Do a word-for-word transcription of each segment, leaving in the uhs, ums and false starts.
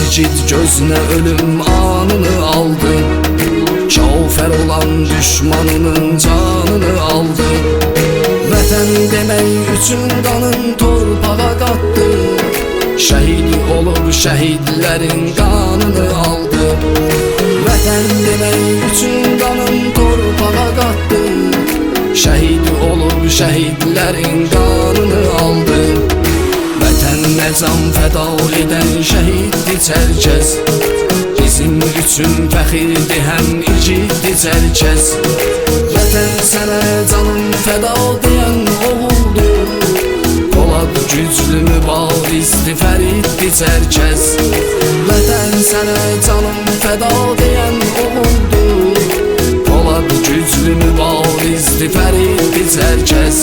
igid gözüne ölüm anını aldı. Kafir olan düşmanının canını aldı. Vətən demək üçün qanın torpağa qatdı. Şəhid olub şəhidlərin qanını aldı. Vətən demək üçün qanın torpağa qatdı. Şəhid olub şəhidlərin qanını aldı. Vətəninə can fəda edən şəhiddir Çərkəz. Bizim üçün fəxirdir həm igiddir Çərkəz. Vətən sənə canım fəda deyən oğuldur. Polad güclü mübarizdir Fəriddir Çərkəz. Vətən sənə canım fəda deyən oğuldur. Polad güclü mübarizdir Fəriddir Çərkəz.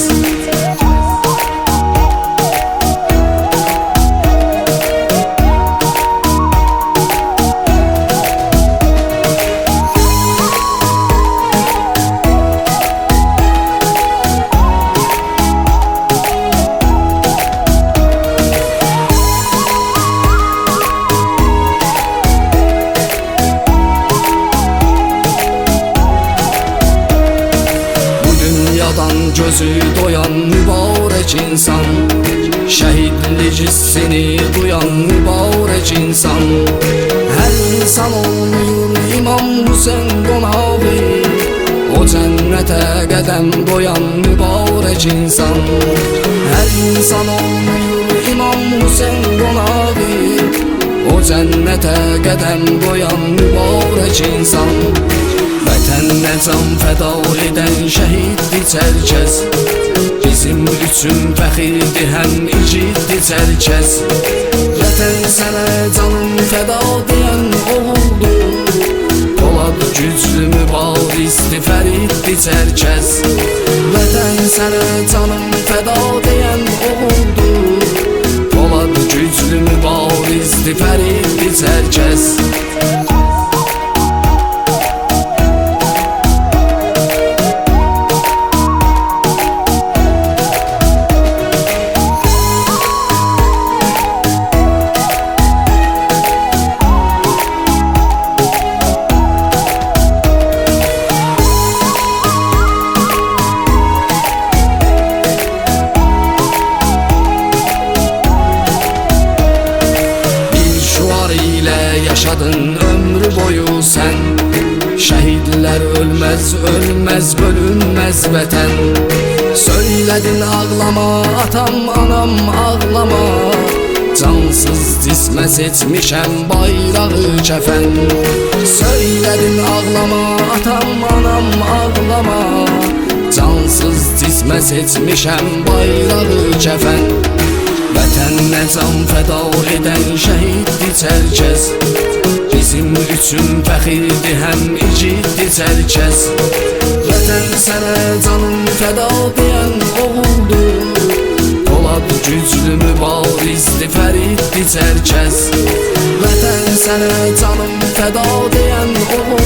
Gözü doyan mübarək insan, şəhidlik hissini duyan mübarək insan. Hər insan olmuyor İmam Hüseyin qonağı, o cənnətə qədəm qoyan mübarək insan. Hər insan olmuyor İmam Hüseyin qonağı, o cənnətə qədəm qoyan mübarək insan. Vətəninə can fəda edən şəhiddir Çərkəz. Bizim üçün fəxirdir həm igiddir Çərkəz. Vətən sənə canım fəda deyən oğuldur. Polad güclü mübarizdir Fəriddir Çərkəz. Vətən sənə canım fəda deyən oğuldur. Polad güclü mübarizdir Fəriddir Çərkəz. Yaşadın ömrü boyu sən. Şəhidlər ölməz, ölməz, bölünməz vətən. Söylədin ağlama, atam, anam ağlama. Cansız cismə seçmişəm bayrağı kəfən. Söylədin ağlama, atam, anam ağlama. Cansız cismə seçmişəm bayrağı kəfən. Vətəninə can fəda edən şəhiddir Çərkəz. Bizim üçün fəxirdir həm igiddir Çərkəz. Vətən sənə canım fəda deyən oğuldur. Polad güclü mübarizdir Fəriddir Çərkəz. Vətən sənə canım fəda deyən oğuldur.